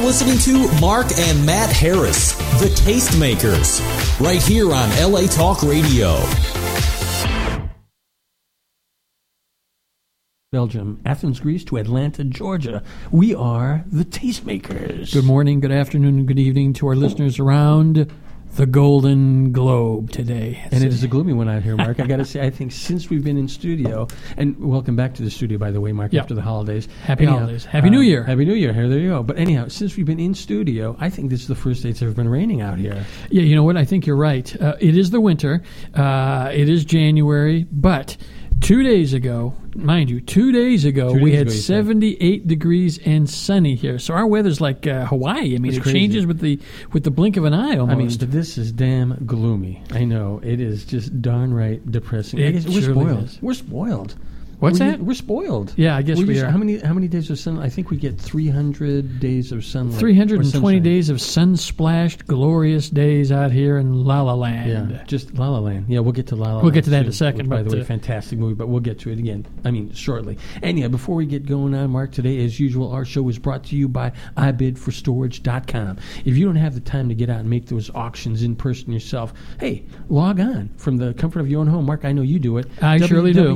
listening to Mark and Matt Harris, the Tastemakers, right here on LA Talk Radio. Belgium, Athens, Greece to Atlanta, Georgia. We are the Tastemakers. Good morning, good afternoon, and good evening to our listeners around the Golden Globe today. And it is a gloomy one out here, Mark. I got to say, I think since we've been in studio, and welcome back to the studio, by the way, Mark, after the holidays. Happy holidays. Happy New Year. Happy New Year. Here, there you go. But anyhow, since we've been in studio, I think this is the first day it's ever been raining out here. Yeah, you know what? I think you're right. It is the winter. It is January, but 2 days ago, mind you, 2 days ago, we had 78 degrees and sunny here. So our weather's like Hawaii. I mean, it changes with the blink of an eye almost. I mean, but this is damn gloomy. I know. It is just darn right depressing. I guess we're spoiled. We're spoiled. What's that? We're spoiled. Yeah, I guess we are. How many days of sun? I think we get 300 days of sunlight. 320 days of sun-splashed, glorious days out here in La La Land. Yeah, just La La Land. Yeah, we'll get to La La Land. We'll get to that in a second. By the way, fantastic movie, but we'll get to it again. I mean, shortly. Anyhow, before we get going on, Mark, today, as usual, our show is brought to you by iBidForStorage.com. If you don't have the time to get out and make those auctions in person yourself, hey, log on from the comfort of your own home. Mark, I know you do it. I surely do.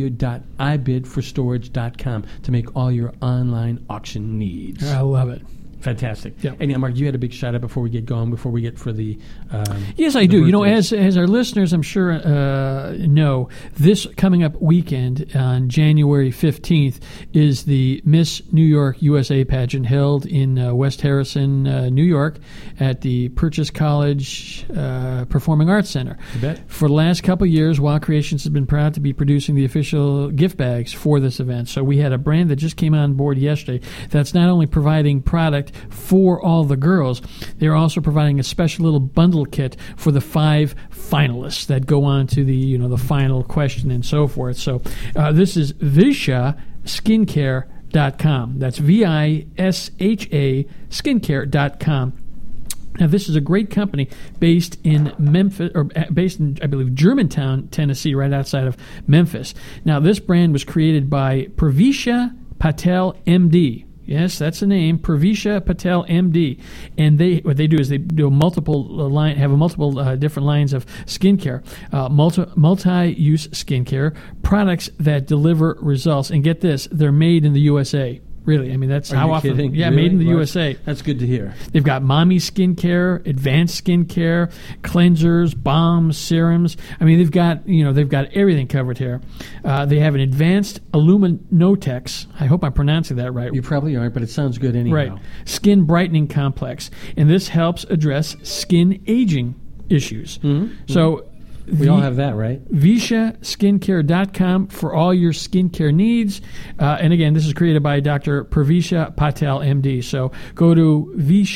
iBidForStorage.com to make all your online auction needs. I love it. Fantastic. Yep. And Mark, you had a big shout out before we get going, before we get for the yes, I do. You know, as our listeners, I'm sure know, this coming up weekend on January 15th is the Miss New York USA pageant held in West Harrison, New York, at the Purchase College Performing Arts Center. You bet. For the last couple of years, Wild Creations has been proud to be producing the official gift bags for this event. So we had a brand that just came on board yesterday that's not only providing product for all the girls, they're also providing a special little bundle kit for the 5 finalists that go on to the the final question and so forth. So this is Visha Skincare.com. That's VISHA Skincare.com. Now, this is a great company based in Memphis, or based in, I believe, Germantown, Tennessee, right outside of Memphis. Now, this brand was created by Pravisha Patel, M.D. Yes, that's the name, Pravisha Patel, M.D. And what they do is they do have multiple different lines of skincare, multi-use skincare products that deliver results. And get this, they're made in the USA. Really, I mean, that's how often. Kidding? Yeah, really? Made in the USA. That's good to hear. They've got mommy skincare, advanced skincare, cleansers, balms, serums. I mean, they've got everything covered here. They have an advanced Illuminotex. I hope I'm pronouncing that right. You probably aren't, but it sounds good anyhow. Right. Skin brightening complex, and this helps address skin aging issues. Mm-hmm. So. We all have that, right? VishaSkincare.com for all your skincare needs. And again, this is created by Dr. Pravisha Patel, M.D. So go to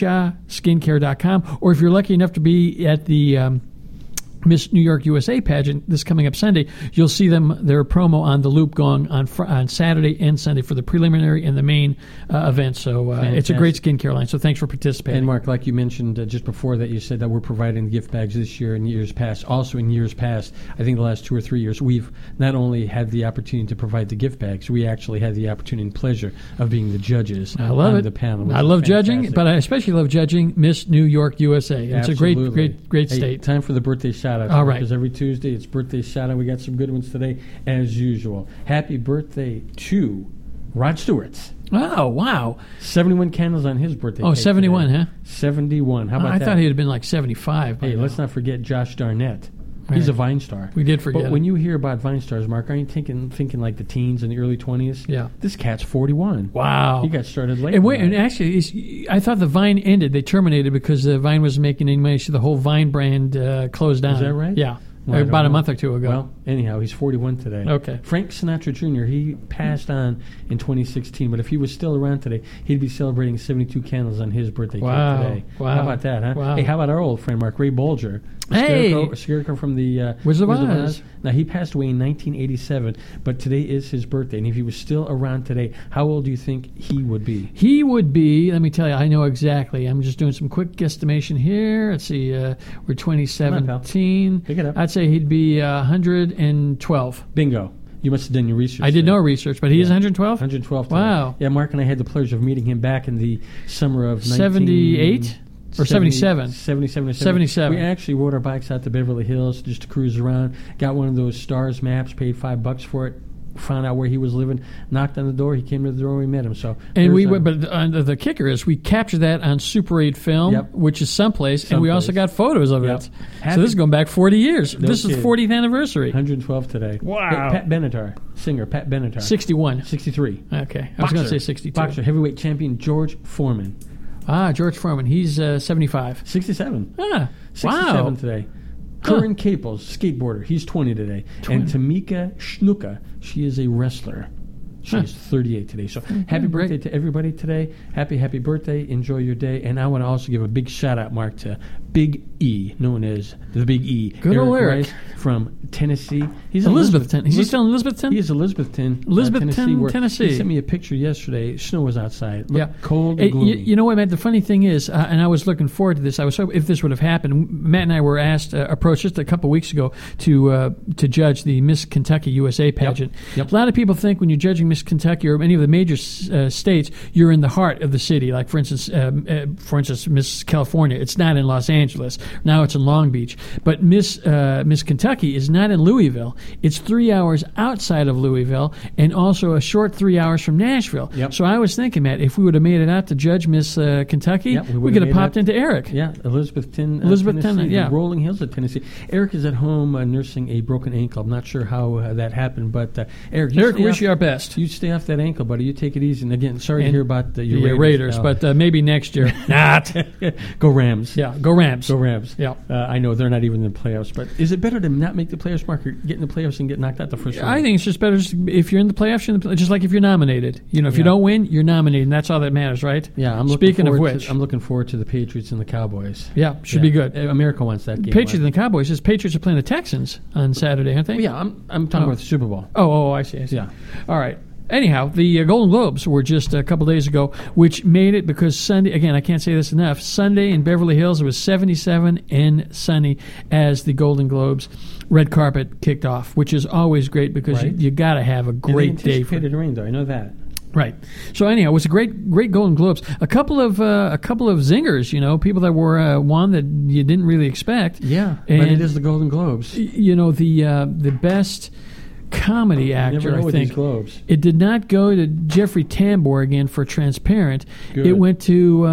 VishaSkincare.com, or if you're lucky enough to be at the Miss New York USA pageant this coming up Sunday, you'll see their promo on the Loop going on Saturday and Sunday for the preliminary and the main event. So it's a great skincare line. So thanks for participating. And Mark, like you mentioned just before that, you said that we're providing gift bags this year and years past. Also in years past, I think the last 2 or 3 years, we've not only had the opportunity to provide the gift bags, we actually had the opportunity and pleasure of being the judges on the panel. I love judging, but I especially love judging Miss New York USA. It's Absolutely. a great state. Time for the birthday shout-out. All right. Because every Tuesday it's birthday shout-out. We got some good ones today, as usual. Happy birthday to Rod Stewart. Oh, wow. 71 candles on his birthday. Oh, 71, today. huh? 71. How about that? I thought he had been like 75. Hey, let's not forget Josh Darnett. He's a Vine star. We did forget. But when you hear about Vine stars, Mark, aren't you thinking like the teens in the early 20s? Yeah. This cat's 41. Wow. He got started late. And actually, I thought the Vine ended. They terminated because the Vine wasn't making any money, so the whole Vine brand closed down. Is that right? Yeah. Well, about a month or two ago. Well, anyhow, he's 41 today. Okay. Frank Sinatra Jr., he passed on in 2016, but if he was still around today, he'd be celebrating 72 candles on his birthday cake today. Wow. How about that, huh? Wow. Hey, how about our old friend, Mark Ray Bolger? Scarecrow from the Wizard of Oz. Now, he passed away in 1987, but today is his birthday, and if he was still around today, how old do you think he would be? He would be, let me tell you, I know exactly. I'm just doing some quick guesstimation here. Let's see, we're 2017. Pick it up. I'd say he'd be 112. Bingo. You must have done your research. I did there. no research, but he is 112? 112 today. Wow. Yeah, Mark and I had the pleasure of meeting him back in the summer of 78? Or 77? 77. We actually rode our bikes out to Beverly Hills just to cruise around. Got one of those stars maps, paid $5 for it. Found out where he was living, knocked on the door. He came to the door. We met him. So, and the kicker is we captured that on Super 8 film, which is someplace, and we also got photos of it. So this is going back 40 years. This is the 40th anniversary. 112 today. Wow. Hey, Pat Benatar, singer Pat Benatar. 61. 63. Okay, I was going to say 62. Boxer, heavyweight champion George Foreman. George Foreman. He's 75. 67. 67 wow. today. Curran Caples, skateboarder. He's 20 today. 20. And Tamika Schnuka, she is a wrestler. She's 38 today. So happy birthday to everybody today. Happy birthday. Enjoy your day. And I want to also give a big shout out, Mark, to Big E, known as the Big E. Good old Eric. From Tennessee. He's Elizabethton. Is he still in Elizabethton? He is Elizabethton, Tennessee. He sent me a picture yesterday. Snow was outside. Cold and Hey, gloomy. you know what, Matt? The funny thing is, and I was looking forward to this. I was hoping if this would have happened. Matt and I were approached just a couple of weeks ago to judge the Miss Kentucky USA pageant. Yep. A lot of people think when you're judging Miss Kentucky or any of the major states, you're in the heart of the city. Like for instance, Miss California. It's not in Los Angeles. Now it's in Long Beach. But Miss Kentucky is not in Louisville. It's 3 hours outside of Louisville, and also a short 3 hours from Nashville. Yep. So I was thinking, Matt, if we would have made it out to judge Miss Kentucky, we could have popped into Eric. Yeah, Elizabethton, Tennessee, the Rolling Hills of Tennessee. Eric is at home nursing a broken ankle. I'm not sure how that happened, but Eric, wish you our best. You stay off that ankle, buddy. You take it easy. And again, sorry to hear about your Raiders, but maybe next year. Not. Go Rams. Yeah, go Rams. Go Rams. Yeah. I know they're not even in the playoffs, but is it better to not make the playoffs, Mark, or get in the playoffs and get knocked out the first round? I think it's just better if you're in the playoffs, just like if you're nominated. If you don't win, you're nominated, and that's all that matters, right? Yeah. I'm looking forward to the Patriots and the Cowboys. Yeah, should be good. America wants that game. Patriots and the Cowboys. The Patriots are playing the Texans on Saturday, aren't they? Yeah, I'm talking about the Super Bowl. Oh, I see. Yeah. All right. Anyhow, the Golden Globes were just a couple days ago, which made it because Sunday, again, I can't say this enough, Sunday in Beverly Hills, it was 77 and sunny as the Golden Globes red carpet kicked off, which is always great because you got to have a great day. Anticipated rain, though. I know that. Right. So anyhow, it was a great Golden Globes. A couple of zingers, people that were one that you didn't really expect. Yeah, and but it is the Golden Globes. The best comedy actor, I think. Globes. It did not go to Jeffrey Tambor again for Transparent. Good. It went to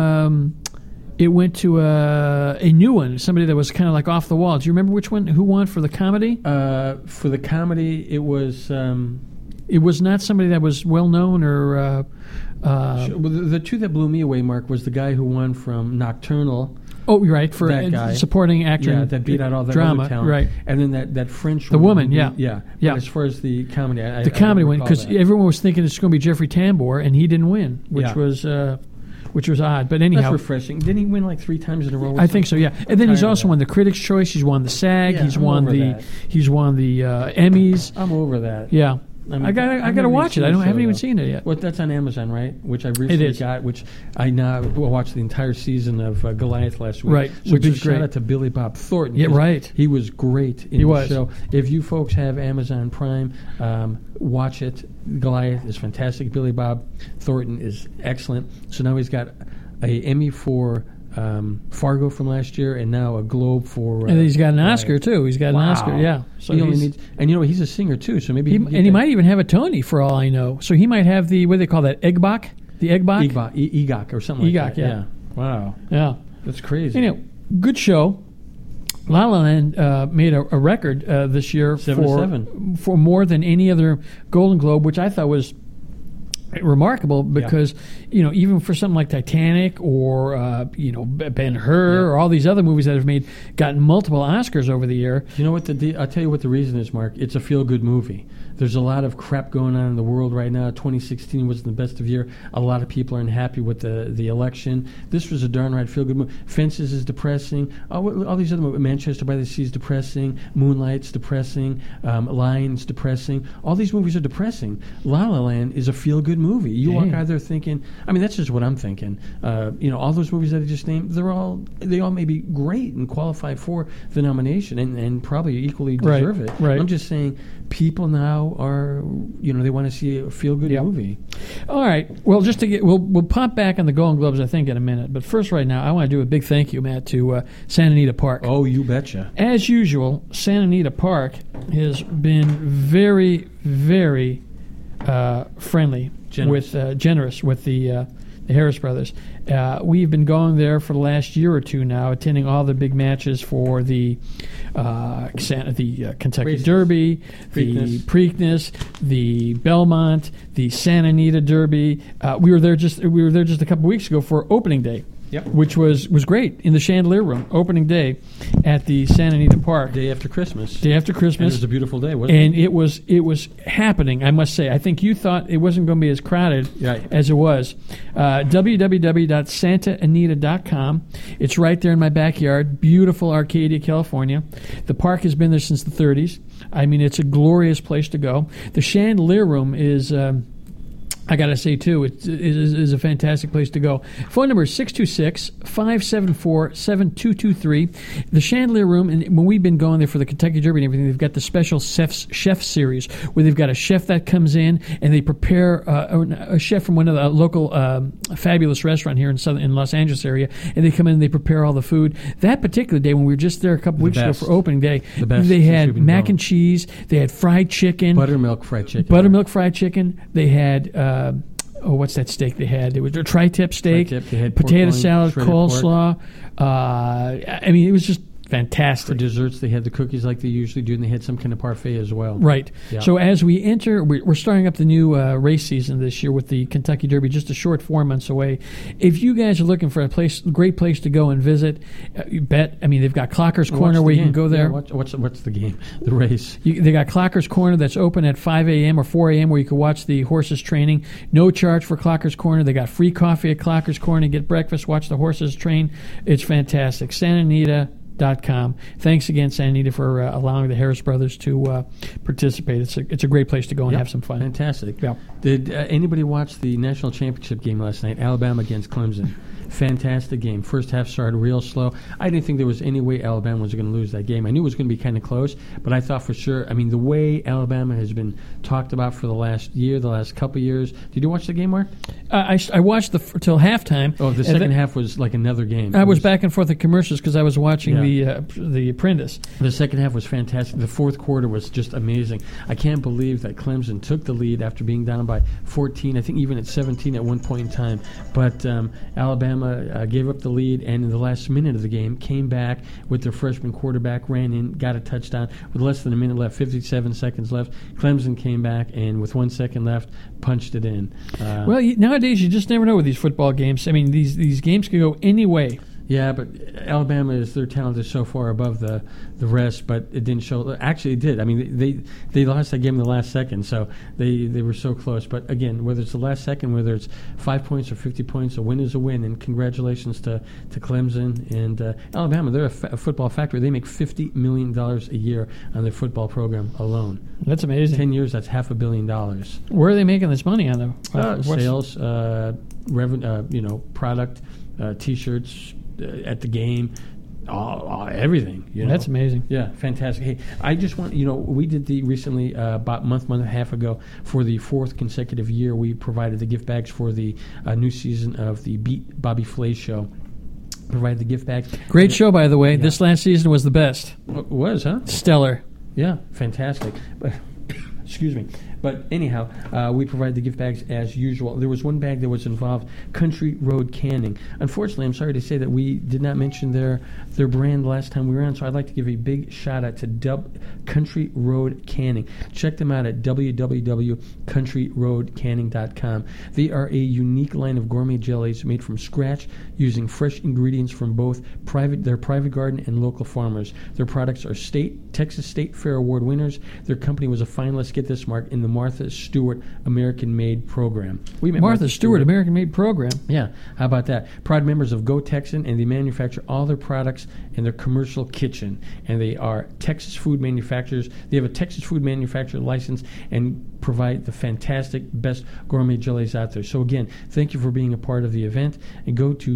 a new one, somebody that was kind of like off the wall. Do you remember who won for the comedy? For the comedy, it was. It was not somebody that was well known or. The two that blew me away, Mark, was the guy who won from Nocturnal. Oh, you're right, for that guy. Supporting actor. That beat out all that drama, other talent. right? And then that French the woman, yeah. But as far as the comedy, the comedy went because everyone was thinking it's going to be Jeffrey Tambor, and he didn't win, which was odd. But anyhow, that's refreshing. Didn't he win like 3 times in a row? I think so. Yeah, and then he's also won the Critics' Choice. He's won the SAG. He's won the Emmys. I'm over that. Yeah. I got to watch it. I haven't even seen it yet. Well, that's on Amazon, right? Which I recently got. Which I now watched the entire season of Goliath last week. Right. So which is shout great. out to Billy Bob Thornton. Yeah, right. He was great in the show. If you folks have Amazon Prime, watch it. Goliath is fantastic. Billy Bob Thornton is excellent. So now he's got a Emmy for Fargo from last year, and now a Globe for. And he's got an Oscar too. He's got an Oscar, yeah. So he only needs, and he's a singer too. So maybe he might even have a Tony for all I know. So he might have the what do they call that EGOT? The EGOT? EGOT or something like that. Yeah. Wow. Yeah. That's crazy. Good show. La La Land made a record this year for more than any other Golden Globe, which I thought was remarkable because even for something like Titanic or Ben-Hur or all these other movies that have gotten multiple Oscars over the year. You know what? I'll tell you what the reason is, Mark. It's a feel-good movie. There's a lot of crap going on in the world right now. 2016 wasn't the best of year. A lot of people are unhappy with the election. This was a darn right feel-good movie. Fences is depressing. All these other movies. Manchester by the Sea is depressing. Moonlight's depressing. Lion's depressing. All these movies are depressing. La La Land is a feel-good movie. You walk Yeah. out there thinking, I mean, that's just what I'm thinking. All those movies that I just named, they all may be great and qualify for the nomination and probably equally deserve it. Right. I'm just saying, people now are, they want to see a feel-good movie. All right. Well, just to get, we'll pop back on the Golden Globes, I think, in a minute. But first, right now, I want to do a big thank you, Matt, to Santa Anita Park. Oh, you betcha. As usual, Santa Anita Park has been very, very friendly, generous with the Harris brothers. We've been going there for the last year or two now, attending all the big matches for the Kentucky Derby, the Preakness, the Belmont, the Santa Anita Derby. We were there just a couple weeks ago for opening day. Yep. Which was great in the Chandelier Room, opening day at the Santa Anita Park. Day after Christmas. Day after Christmas. And it was a beautiful day, wasn't it? And it was happening, I must say. I think you thought it wasn't going to be as crowded as it was. www.santaanita.com. It's right there in my backyard. Beautiful Arcadia, California. The park has been there since the 30s. I mean, it's a glorious place to go. The Chandelier Room is... I got to say, too, it is a fantastic place to go. Phone number is 626-574-7223. The Chandelier Room, and when we've been going there for the Kentucky Derby and everything, they've got the special chef series where they've got a chef that comes in and they prepare a chef from one of the local fabulous restaurant here in Los Angeles area, and they come in and they prepare all the food. That particular day, when we were just there a couple weeks ago for opening day, they had mac and cheese, they had fried chicken. Buttermilk fried chicken. They had... what's that steak they had? It was a tri-tip steak, They had potato pork salad, loin, coleslaw. I mean, it was just fantastic. For desserts, they had the cookies like they usually do, and they had some kind of parfait as well. Right. Yeah. So as we enter, we're starting up the new race season this year with the Kentucky Derby, just a short 4 months away. If you guys are looking for a great place to go and visit, you bet. I mean, they've got Clocker's Corner where you can go there. Yeah, what's the game? The race. They got Clocker's Corner that's open at 5 a.m. or 4 a.m. where you can watch the horses training. No charge for Clocker's Corner. They got free coffee at Clocker's Corner. Get breakfast, watch the horses train. It's fantastic. SantaAnita.com. Thanks again, Santa Anita, for allowing the Harris brothers to participate. It's a great place to go and have some fun. Fantastic. Yeah. Did anybody watch the national championship game last night? Alabama against Clemson. Fantastic game. First half started real slow. I didn't think there was any way Alabama was going to lose that game. I knew it was going to be kind of close, but I thought for sure. I mean, the way Alabama has been talked about for the last couple of years. Did you watch the game, Mark? I watched till halftime. Oh, the second half was like another game. I was back and forth at commercials because I was watching the Apprentice. The second half was fantastic. The fourth quarter was just amazing. I can't believe that Clemson took the lead after being down by 14, I think even at 17 at one point in time. But Alabama gave up the lead, and in the last minute of the game came back with their freshman quarterback, ran in, got a touchdown with less than a minute left, 57 seconds left. Clemson came back, and with 1 second left, punched it in. Well, nowadays you just never know with these football games. I mean, these games can go any way. Yeah, but their talent is so far above the rest, but it didn't show. Actually, it did. I mean, they lost that game in the last second, so they were so close. But again, whether it's the last second, whether it's 5 points or 50 points, a win is a win. And congratulations to Clemson and Alabama. They're a football factory. They make $50 million a year on their football program alone. That's amazing. 10 years, that's $500 million. Where are they making this money on, though? Sales, revenue, product, T-shirts. At the game, everything. That's amazing. Yeah, fantastic. Hey, I just want we did recently about month and a half ago for the fourth consecutive year. We provided the gift bags for the new season of the Beat Bobby Flay show. Provided the gift bags. Great show, by the way. Yeah. This last season was the best. It was, huh? Stellar. Yeah, fantastic. Excuse me. But anyhow, we provide the gift bags as usual. There was one bag that was involved, Country Road Canning. Unfortunately, I'm sorry to say that we did not mention their brand last time we were on, so I'd like to give a big shout-out to Country Road Canning. Check them out at www.countryroadcanning.com. They are a unique line of gourmet jellies made from scratch using fresh ingredients from both their private garden and local farmers. Their products are Texas State Fair Award winners. Their company was a finalist, get this, Mark, in the Martha Stewart American Made program. We met Martha Stewart American Made program. Yeah, how about that? Proud members of Go Texan, and they manufacture all their products in their commercial kitchen. And they are Texas food manufacturers. They have a Texas food manufacturer license and provide the fantastic, best gourmet jellies out there. So again, thank you for being a part of the event, and go to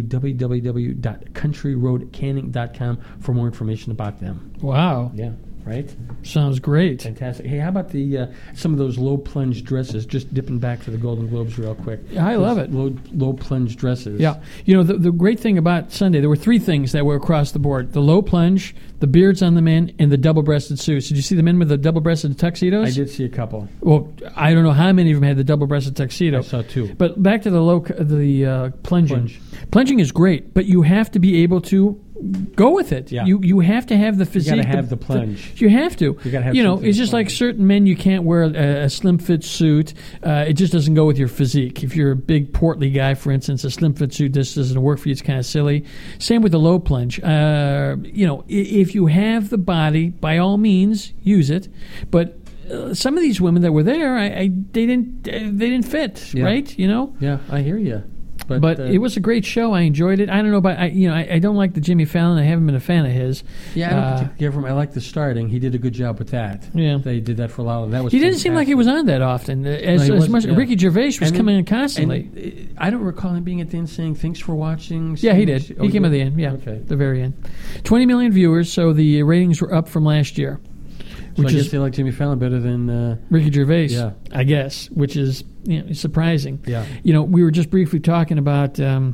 www.countryroadcanning.com for more information about them. Wow. Yeah, right? Sounds great. Fantastic. Hey, how about the some of those low plunge dresses? Just dipping back to the Golden Globes real quick. I love it. Low plunge dresses. Yeah. You know, the great thing about Sunday, there were three things that were across the board. The low plunge, the beards on the men, and the double-breasted suits. Did you see the men with the double-breasted tuxedos? I did see a couple. Well, I don't know how many of them had the double-breasted tuxedo. I saw two. But back to the plunging. Plunging is great, but you have to be able to go with it. Yeah. You have to have the physique. You got to have the plunge. You have to. You got to have. It's just like certain men. You can't wear a slim fit suit. It just doesn't go with your physique. If you're a big portly guy, for instance, a slim fit suit just doesn't work for you. It's kind of silly. Same with the low plunge. If you have the body, by all means, use it. But some of these women that were there, they didn't fit. Yeah. Right? You know. Yeah, I hear you. But it was a great show. I enjoyed it. I don't know about I don't like the Jimmy Fallon. I haven't been a fan of his. Yeah, I don't particularly care for him. I like the starting. He did a good job with that. Yeah, they did that for a lot. That was. He didn't seem like he was on that often. As much. Yeah. Ricky Gervais was coming in constantly. And I don't recall him being at the end saying "Thanks for watching." Yeah, he did. He came at the end. Yeah, okay, the very end. 20 million viewers. So the ratings were up from last year. So I guess they like Jimmy Fallon better than Ricky Gervais. Yeah, I guess, which is surprising. Yeah, we were just briefly talking about the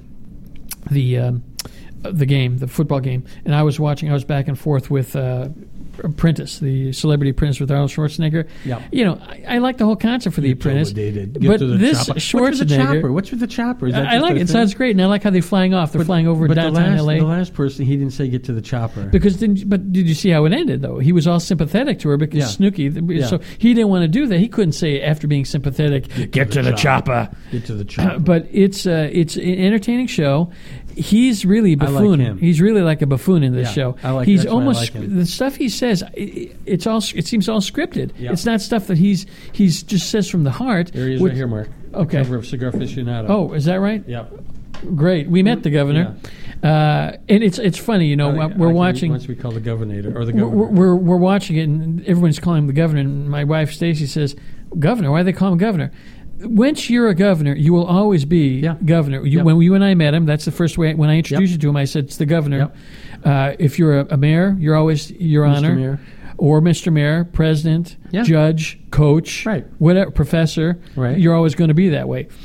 game, the football game, and I was back and forth with Apprentice, the Celebrity Apprentice with Arnold Schwarzenegger. Yeah, I like the whole concept for the Apprentice. But this Schwarzenegger, what's with the chopper? I like it. It sounds great, and I like how they're flying off. They're flying over downtown LA. The last person, he didn't say get to the chopper but did you see how it ended though? He was all sympathetic to her because Snooki. Yeah. So he didn't want to do that. He couldn't say after being sympathetic, get to the chopper. Get to the chopper. But it's an entertaining show. He's really a buffoon. I like him. He's really like a buffoon in this show. He's almost him. The stuff he says. It seems all scripted. Yeah. It's not stuff that he's just says from the heart. There he is, right here, Mark. Okay. The cover of Cigar Aficionado. Oh, is that right? Yep. Great. We met the governor, and it's funny. We're watching. Once we call the governor or the governor. We're watching it, and everyone's calling him the governor. And my wife Stacy says, "Governor? Why do they call him governor?" Once you're a governor, you will always be governor. When you and I met him, that's the first way. When I introduced you to him, I said, "It's the governor." Yep. If you're a mayor, you're always Your Honor, Mayor. Or Mr. Mayor, President, Judge, Coach, whatever, Professor. Right. You're always going to be that way.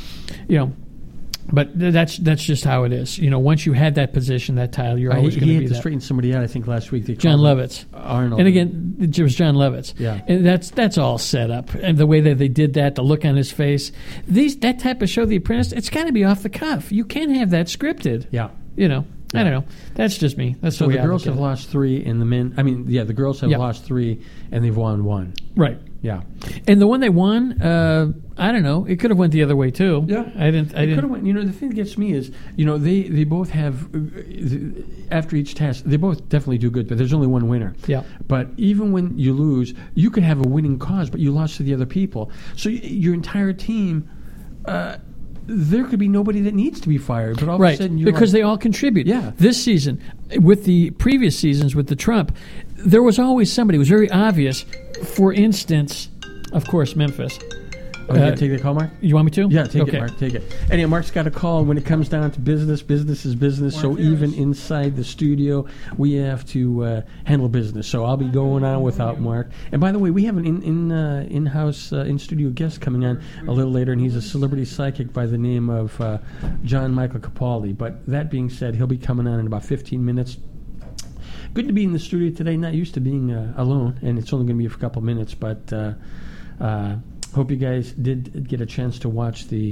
But that's just how it is. Once you had that position, that title, you're always going to be that. He had to straighten somebody out, I think, last week. John Lovitz. Arnold. And again, it was John Lovitz. Yeah. And that's all set up. And the way that they did that, the look on his face. That type of show, The Apprentice, it's got to be off the cuff. You can't have that scripted. Yeah. I don't know. That's just me. That's so the way the girls have lost 3, and the men. The girls have lost 3, and they've won 1. Right. Yeah. And the one they won, I don't know. It could have went the other way too. Yeah. I didn't. Could have went. The thing that gets me is, they both have after each test, they both definitely do good, but there's only one winner. Yeah. But even when you lose, you could have a winning cause, but you lost to the other people. So your entire team. There could be nobody that needs to be fired, but all of a sudden you're because they all contribute. Yeah. This season, with the previous seasons with the Trump, there was always somebody. It was very obvious. For instance, of course, Memphis. You going to take the call, Mark? You want me to? Yeah, take it, Mark. Take it. Anyway, Mark's got a call. When it comes down to business, business is business. Mark, so even inside the studio, we have to handle business. So I'll be going on without Mark. And by the way, we have an in-house, in-studio guest coming on a little later, and he's a celebrity psychic by the name of John Michael Capaldi. But that being said, he'll be coming on in about 15 minutes. Good to be in the studio today. Not used to being alone, and it's only going to be for a couple minutes, but... hope you guys did get a chance to watch the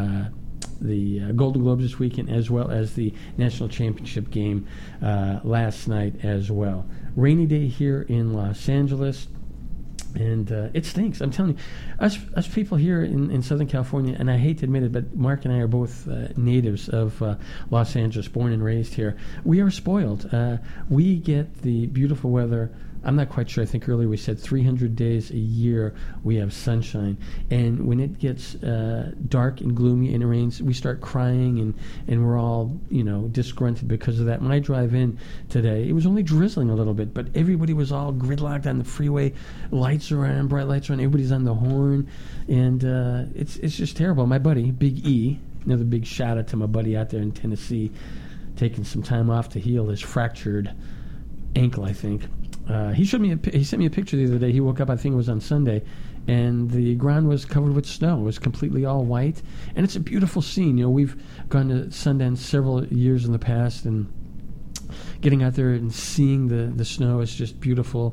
Golden Globes this weekend, as well as the National Championship game last night as well. Rainy day here in Los Angeles, and it stinks. I'm telling you, us people here in Southern California, and I hate to admit it, but Mark and I are both natives of Los Angeles, born and raised here. We are spoiled. We get the beautiful weather I'm not quite sure. I think earlier we said 300 days a year we have sunshine. And when it gets dark and gloomy and it rains, we start crying and we're all, disgruntled because of that. When I drive in today, it was only drizzling a little bit, but everybody was all gridlocked on the freeway. Lights are on, bright lights are on, everybody's on the horn. And it's just terrible. My buddy, Big E, another big shout out to my buddy out there in Tennessee, taking some time off to heal his fractured ankle, I think. He sent me a picture the other day. He woke up, I think it was on Sunday, and the ground was covered with snow. It was completely all white, and it's a beautiful scene. We've gone to Sundance several years in the past, and getting out there and seeing the snow is just beautiful.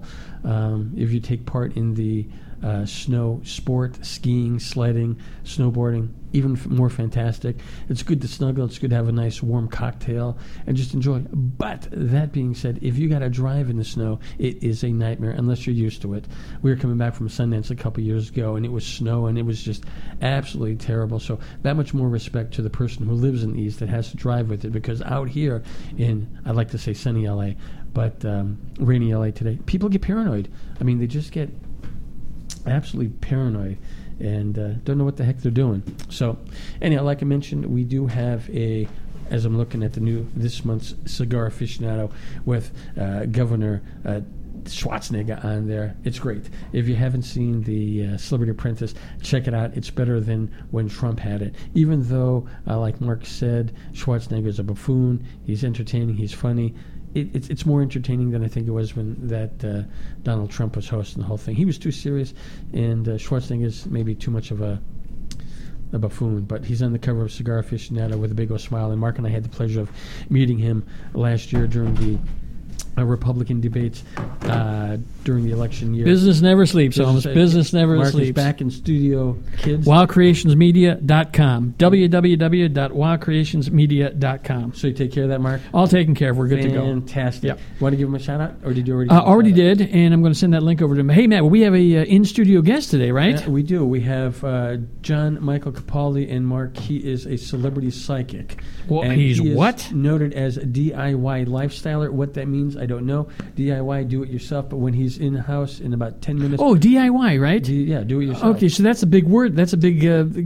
If you take part in the snow sport, skiing, sledding, snowboarding, even more fantastic. It's good to snuggle. It's good to have a nice warm cocktail and just enjoy. But that being said, if you got to drive in the snow, it is a nightmare unless you're used to it. We were coming back from Sundance a couple years ago, and it was snow, and it was just absolutely terrible. So that much more respect to the person who lives in the East that has to drive with it, because out here in, I'd like to say sunny LA, but rainy LA today, people get paranoid. I mean, they just get absolutely paranoid and don't know what the heck they're doing. So anyhow, like I mentioned, we do have as I'm looking at this month's Cigar Aficionado with Governor Schwarzenegger on there. It's great. If you haven't seen the Celebrity Apprentice, check it out. It's better than when Trump had it. Even though, like Mark said, Schwarzenegger's a buffoon, he's entertaining, he's funny. It's more entertaining than I think it was when that Donald Trump was hosting the whole thing. He was too serious, and Schwarzenegger's maybe too much of a buffoon, but he's on the cover of Cigar Aficionado with a big old smile, and Mark and I had the pleasure of meeting him last year during the Republican debates during the election year. Business never sleeps, Holmes. Business never Mark sleeps. Is back in studio, kids. WildCreationsMedia.com. www.wildcreationsmedia.com. So you take care of that, Mark? All taken care of. We're good to go. Fantastic. Yep. Want to give him a shout-out, or did you already? Already did, and I'm going to send that link over to him. Hey, Matt, we have a in-studio guest today, right? Yeah, we do. We have John Michael Capaldi, and Mark, he is a celebrity psychic. Well, and he's he is what? Noted as a DIY lifestyler. What that means, I don't know. DIY, do it yourself, but when he's in the house in about 10 minutes... Oh, DIY, right? Do it yourself. Okay, so that's a big word. That's a big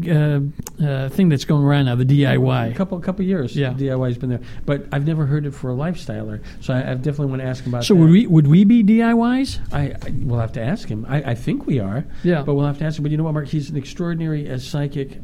thing that's going around now, the DIY. A couple years, yeah. DIY's been there. But I've never heard it for a lifestyler, so I definitely want to ask him about so that. So would we be DIYs? We'll have to ask him. I think we are, yeah. But we'll have to ask him. But you know what, Mark? He's an extraordinary psychic...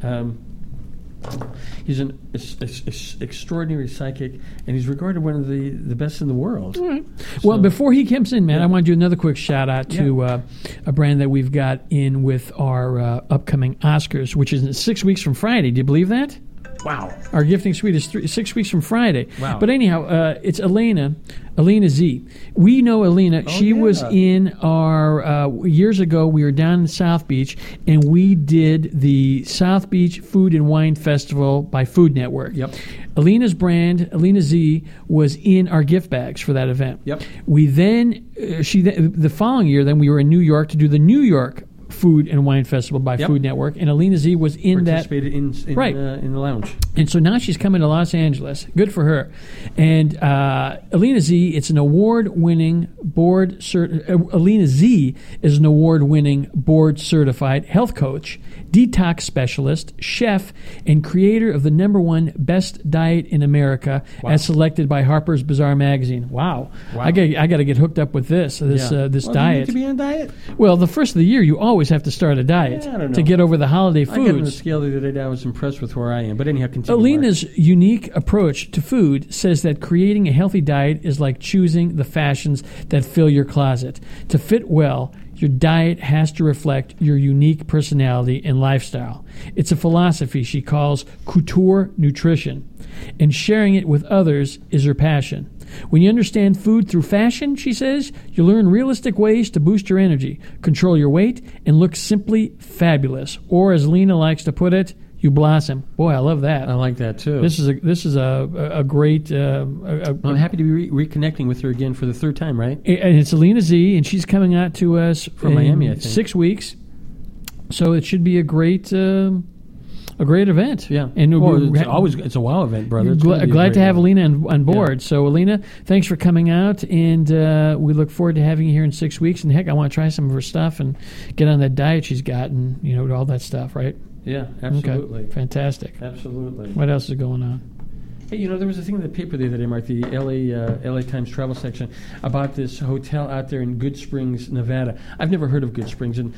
he's an extraordinary psychic, and he's regarded one of the best in the world. All right. Well, before he comes in, man, I want to do another quick shout-out to a brand that we've got in with our upcoming Oscars, which is in 6 weeks from Friday. Do you believe that? Wow. Our gifting suite is 6 weeks from Friday. Wow. But anyhow, it's Elena Z. We know Elena. She was in our, years ago, we were down in South Beach, and we did the South Beach Food and Wine Festival by Food Network. Yep. Elena's brand, Elena Z, was in our gift bags for that event. Yep. We then, the following year, then we were in New York to do the New York Food and Wine Festival by Food Network, and Elena Z was in participated that. in the lounge. And so now she's coming to Los Angeles. Good for her. And Elena Z, it's an award-winning Elena Z is an award-winning board-certified health coach, detox specialist, chef, and creator of the #1 best diet in America, as selected by Harper's Bazaar magazine. Wow. I got to get hooked up with this diet. Do you need to be on diet? Well, the first of the year, you always have to start a diet to get over the holiday foods. I got on the scale the other day. I was impressed with where I am. But anyhow, continue. Elena's unique approach to food says that creating a healthy diet is like choosing the fashions that fill your closet. To fit well, your diet has to reflect your unique personality and lifestyle. It's a philosophy she calls couture nutrition, and sharing it with others is her passion. When you understand food through fashion, she says, you learn realistic ways to boost your energy, control your weight, and look simply fabulous. Or, as Lena likes to put it, you blossom. Boy, I love that. I like that too. This is a great. I'm happy to be reconnecting with her again for the third time, right? And it's Elena Z, and she's coming out to us from Miami, I think. 6 weeks. So it should be a great A great event. Yeah. And it's a wow event, brother. It's gonna be a glad great to have event. Alina on board. Yeah. So, Alina, thanks for coming out, and we look forward to having you here in 6 weeks. And heck, I want to try some of her stuff and get on that diet she's got, and all that stuff, right? Yeah, absolutely. Okay. Fantastic. Absolutely. What else is going on? Hey, there was a thing in the paper the other day, Mark, the LA Times travel section, about this hotel out there in Good Springs, Nevada. I've never heard of Good Springs, and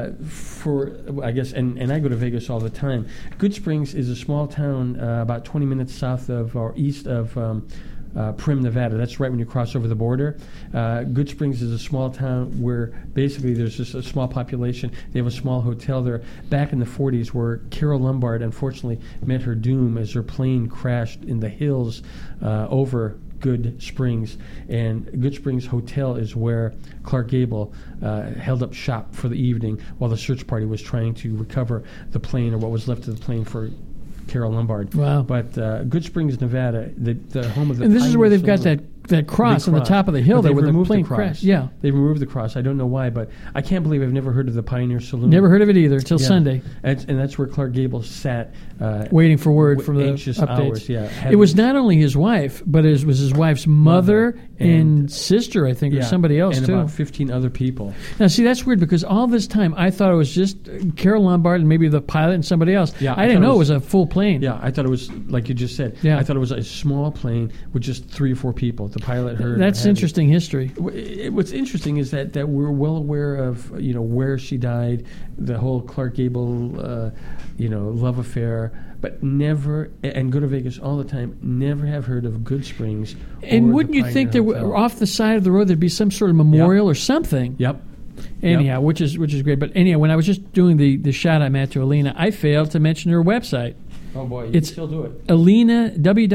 and I go to Vegas all the time. Good Springs is a small town about 20 minutes south of or east of Primm, Nevada. That's right when you cross over the border. Good Springs is a small town where basically there's just a small population. They have a small hotel there. Back in the 40s, where Carol Lombard unfortunately met her doom as her plane crashed in the hills over Good Springs. And Good Springs Hotel is where Clark Gable held up shop for the evening while the search party was trying to recover the plane, or what was left of the plane, for Carol Lombard. Wow. But Good Springs, Nevada, the home of the... And this is where they've got Saloon. that cross on the top of the hill there where the plane crashed. Yeah. They've removed the cross. I don't know why, but I can't believe I've never heard of the Pioneer Saloon. Never heard of it either until Sunday. And that's where Clark Gable sat. Waiting for word from the anxious updates. Hours, it was not only his wife, but it was his wife's mother and sister, I think, or somebody else, and too. And about 15 other people. Now, see, that's weird, because all this time I thought it was just Carol Lombard and maybe the pilot and somebody else. Yeah, I didn't know it was a full plane. Yeah, I thought it was, like you just said, I thought it was a small plane with just 3 or 4 people. The pilot heard. That's interesting history. What's interesting is that we're well aware of where she died, the whole Clark Gable love affair, but never, and go to Vegas all the time, never have heard of Good Springs. And wouldn't you think there were off the side of the road there'd be some sort of memorial or something? Yep. Anyhow, which is great. But anyhow, when I was just doing the shout out, Matt, to Alina, I failed to mention her website. Oh boy, you can still do it. Alina,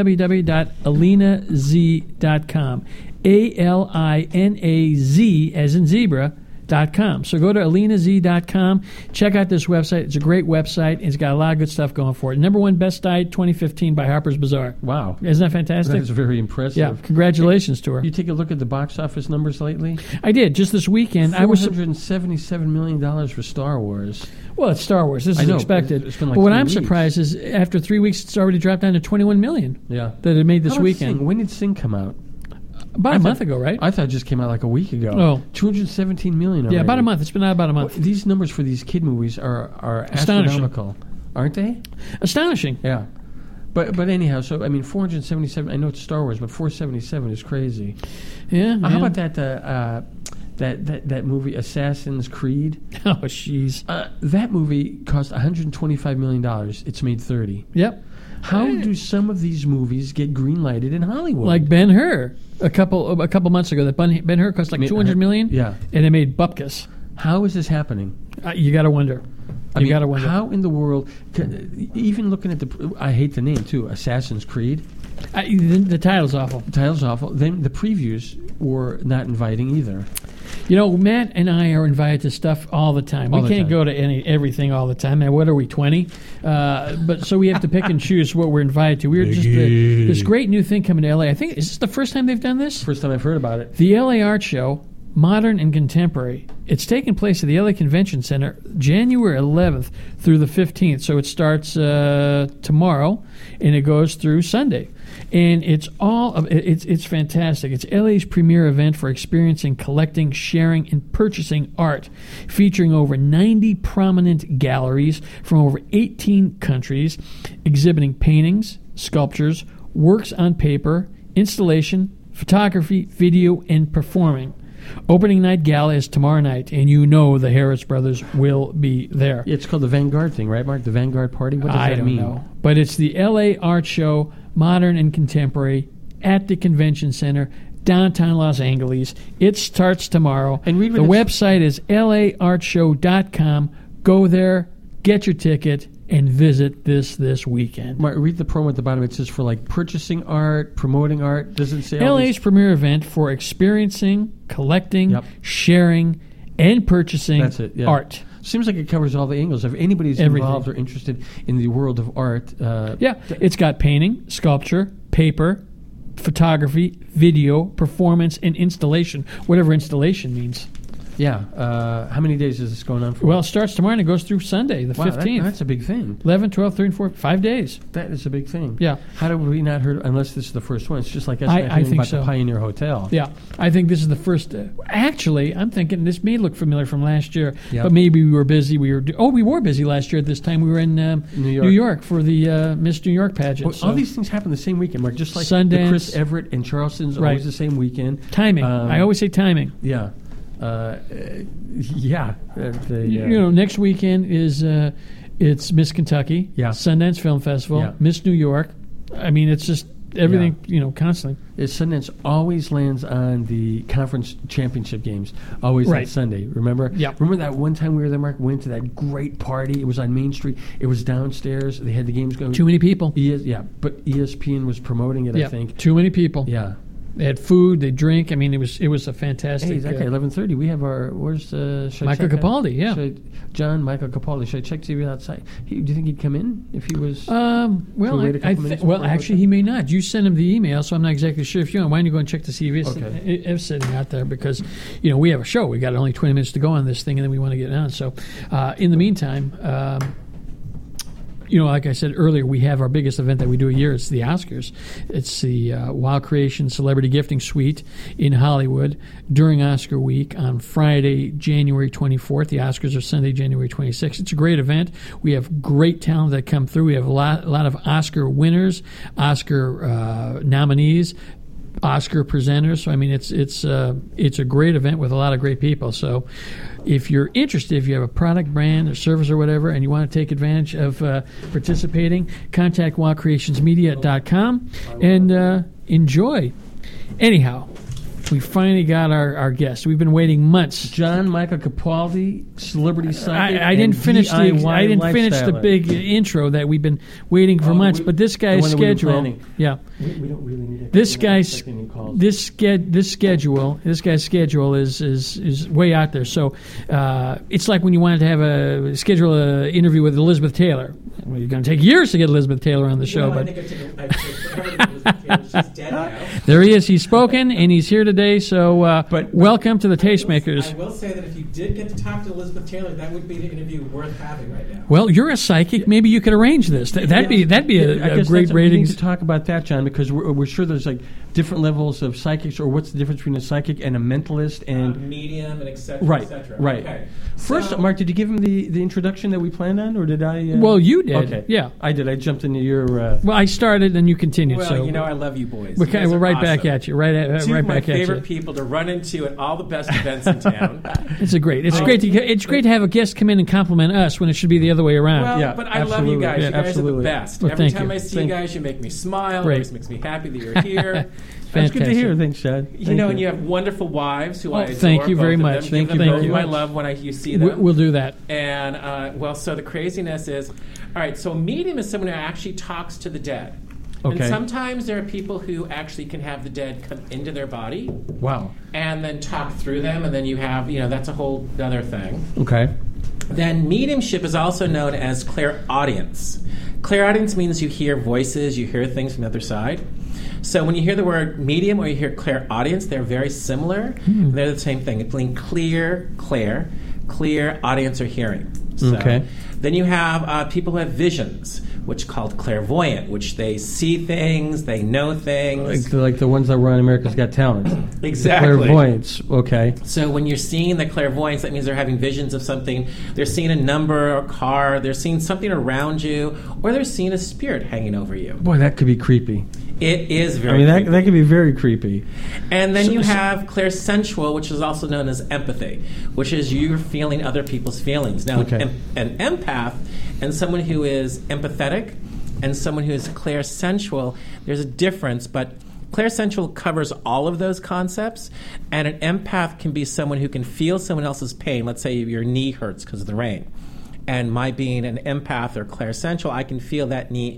www.alinaz.com. ALINAZ as in zebra.com. So go to alinaz.com. Check out this website. It's a great website. It's got a lot of good stuff going for it. #1 Best Diet 2015 by Harper's Bazaar. Wow. Isn't that fantastic? That's very impressive. Yeah. Congratulations to her. You take a look at the box office numbers lately? I did. Just this weekend. $477 million for Star Wars. Well, it's Star Wars. This is expected. It's been like but what 3 I'm weeks. surprised is after 3 weeks, it's already dropped down to $21 million. Yeah. That it made this How about weekend. Sing? When did Sing come out? About a month ago, right? I thought it just came out like a week ago. Oh. 217 million already. Yeah, about a month. It's been out about a month. Well, these numbers for these kid movies are astronomical, aren't they? Astonishing. Yeah. But anyhow, so, 477, I know it's Star Wars, but 477 is crazy. Yeah. How about that movie, Assassin's Creed? Oh, jeez. That movie cost $125 million. It's made 30. Yep. How do some of these movies get green-lighted in Hollywood? Like Ben-Hur a couple months ago. That Ben-Hur cost like $200 million. Yeah. And it made bupkis. How is this happening? You got to wonder. You got to wonder. How in the world, even looking at I hate the name too, Assassin's Creed. The title's awful. The title's awful. Then the previews were not inviting either. Matt and I are invited to stuff all the time. We can't go to everything all the time. And what are we, 20? But so we have to pick and choose what we're invited to. We were just this great new thing coming to LA. I think, is this the first time they've done this? First time I've heard about it. The LA Art Show, Modern and Contemporary. It's taking place at the LA Convention Center January 11th through the 15th. So it starts tomorrow and it goes through Sunday. And it's it's fantastic. It's LA's premier event for experiencing, collecting, sharing, and purchasing art, featuring over 90 prominent galleries from over 18 countries, exhibiting paintings, sculptures, works on paper, installation, photography, video, and performing. Opening night gala is tomorrow night, and the Harris brothers will be there. It's called the Vanguard thing, right, Mark? The Vanguard Party? What does that mean? I don't know. But it's the LA Art Show, Modern and Contemporary, at the Convention Center, downtown Los Angeles. It starts tomorrow. And the website is laartshow.com. Go there, get your ticket, and visit this weekend. Mark, read the promo at the bottom. It says for purchasing art, promoting art. Does it say LA's premier event for experiencing, collecting, sharing, and purchasing art. Seems like it covers all the angles. If anybody's involved or interested in the world of art. It's got painting, sculpture, paper, photography, video, performance, and installation, whatever installation means. Yeah. How many days is this going on for? Well, it starts tomorrow and it goes through Sunday, the 15th. That's a big thing. 11, 12, 13, 14, 5 days. That is a big thing. Yeah. How did we not heard, unless this is the first one? It's just like us I not hearing think about so. the Pioneer Hotel. Yeah, I think this is the first. Actually, I'm thinking this may look familiar from last year, Yep. but maybe we were busy. We were busy last year at this time. We were in New York. New York for the Miss New York pageant. Well, so. all these things happen the same weekend, Mark. Just like the Sundance. Chris Everett and Charleston's Right. always the same weekend. Timing. I always say timing. Yeah. Yeah. Next weekend is it's Miss Kentucky, Yeah. Sundance Film Festival, Yeah. Miss New York. I mean, it's just everything, constantly. Sundance always lands on the conference championship games, always on Right. Sunday. Remember? Yeah. Remember that one time we were there, Mark? Went to that great party. It was on Main Street. It was downstairs. They had the games going. Too many people. But ESPN was promoting it. Yeah, I think. too many people. Yeah. They had food, they drink. I mean, it was a fantastic. Hey, Zach, 11:30. We have our. Where's should I Michael check Capaldi, yeah. Michael Capaldi. Should I check to see if he's outside? Do you think he'd come in if he was? Well, wait a couple minutes before actually, he may not. You sent him the email, so I'm not exactly sure if you know. Why don't you go and check to see if Okay. he's sitting out there? Because we have a show. We got only 20 minutes to go on this thing, and then we want to get on. So, in the meantime. Like I said earlier, we have our biggest event that we do a year. It's the Oscars. It's the Wild Creation Celebrity Gifting Suite in Hollywood during Oscar week on Friday, January 24th. The Oscars are Sunday, January 26th. It's a great event. We have great talent that come through. We have a lot of Oscar winners, Oscar nominees, Oscar presenters. So I mean, it's a great event with a lot of great people. So if you're interested, if you have a product, brand, or service or whatever, and you want to take advantage of participating, contact wildcreationsmedia.com and enjoy. Anyhow, we finally got our guest. We've been waiting months. John Michael Capaldi, celebrity psychic. I didn't finish the lifestyler. big intro that we've been waiting for months. But this guy's schedule, we don't really need this guy's schedule is way out there. So it's like when you wanted to have schedule an interview with Elizabeth Taylor. Well, you're going to take years to get Elizabeth Taylor on the show, but She's dead now. There he is. He's spoken, and he's here today. So, but welcome to the Tastemakers. I will say that if you did get to talk to Elizabeth Taylor, that would be an interview worth having right now. Well, you're a psychic. Maybe you could arrange this. That'd be a great We need ratings. to talk about that, John, because we're sure there's like different levels of psychics, or what's the difference between a psychic and a mentalist and medium and et cetera, right, et cetera. right. Okay. First, So- Mark, did you give him the introduction that we planned on, or did I? Well, you did. Okay, Yeah. I did. I jumped into your. Well, I started, and you continued. Well, so I love you boys. we're, You guys we're are right back awesome. at you. Right Two right of my back at favorite you. people to run into at all the best events in town. It's great. It's great to have a guest come in and compliment us when it should be the other way around. Well, Yeah, but I love you absolutely. guys. Yeah, You guys absolutely. are the best. Well, Every thank time you. I see you guys, you make me smile. Great. It always makes me happy that you're here. That's good to Fantastic. hear. Thanks, Chad. And you have wonderful wives who I adore. thank you very both of much. them. Thank Give you them very my much. love when you see them. We'll do that. And so the craziness is, all right. So a medium is someone who actually talks to the dead. Okay. And sometimes there are people who actually can have the dead come into their body Wow. and then talk through them, and then you have, that's a whole other thing. Okay. Then mediumship is also known as clairaudience. Clairaudience means you hear voices, you hear things from the other side. So when you hear the word medium or you hear clairaudience, they're very similar. They're the same thing. It's meaning clear audience or hearing. So, Okay. Then you have people who have visions, which are called clairvoyant, which they see things, they know things. Like the ones that were on America's Got Talent. Exactly. The clairvoyance. Okay. So when you're seeing the clairvoyance, that means they're having visions of something. They're seeing a number or car. They're seeing something around you, or they're seeing a spirit hanging over you. Boy, that could be creepy. It is very. I mean, creepy. that could be very creepy. And then you have clairsensual, which is also known as empathy, which is you're feeling other people's feelings. Now, Okay. an empath and someone who is empathetic and someone who is clairsensual, there's a difference, but clairsensual covers all of those concepts, and an empath can be someone who can feel someone else's pain. Let's say your knee hurts because of the rain. And my being an empath or clairsensual, I can feel that knee,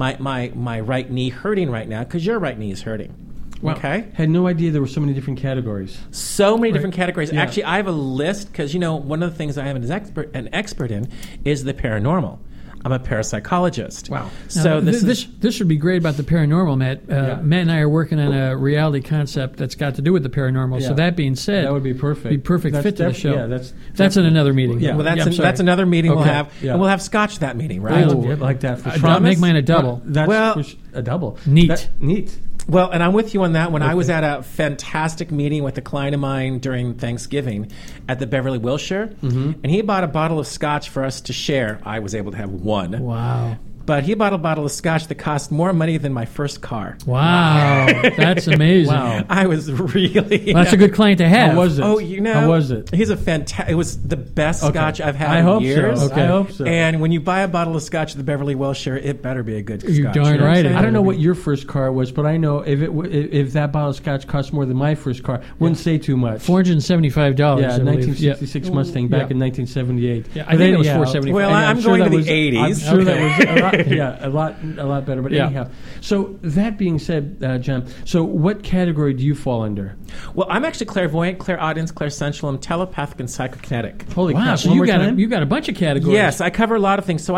my right knee hurting right now because your right knee is hurting. Wow. Okay? Had no idea there were so many different categories. So many different categories. Yeah. Actually, I have a list because, one of the things I am an expert in is the paranormal. I'm a parapsychologist. Wow. So Now, this this would be great about the paranormal, Matt. Matt and I are working on a reality concept that's got to do with the paranormal. Yeah. So that being said, That would be perfect. Be perfect fit to the show. Yeah, that's in another meeting. Yeah. well, I'm sorry. that's another meeting we'll Okay. have, Yeah. and we'll have scotch that meeting, right? Oh, yeah, like that for sure. I'll make mine a double. That's Well- a double. Neat. Neat. Well, and I'm with you on that one. I Okay. was at a fantastic meeting with a client of mine during Thanksgiving at the Beverly Wilshire, and he bought a bottle of scotch for us to share. I was able to have one. Wow. But he bought a bottle of scotch that cost more money than my first car. Wow. That's amazing. Wow. I was really... Well, that's a good client to have. How was it? Oh, you know... How was it? He's a fantastic... It was the best Okay. scotch I've had I in hope years. so. Okay. I hope so. And when you buy a bottle of scotch at the Beverly Wilshire, it better be a good You're scotch. darn You know what I'm right it saying? I don't know what your first car was, but I know if that bottle of scotch cost more than my first car, wouldn't say too much. $475. Yeah, I believe. 1966 Mustang back Yeah. in 1978. Yeah, I think it was yeah, $475. Well, Yeah, I'm sure going to that the was- 80s. I'm sure Okay. that was a lot better. But Yeah. anyhow, so that being said, John, so what category do you fall under? Well, I'm actually clairvoyant, clairaudience, clairsensual, I'm telepathic, and psychokinetic. Holy Wow, crap! so one you more got time? you got a bunch of categories. Yes, I cover a lot of things. So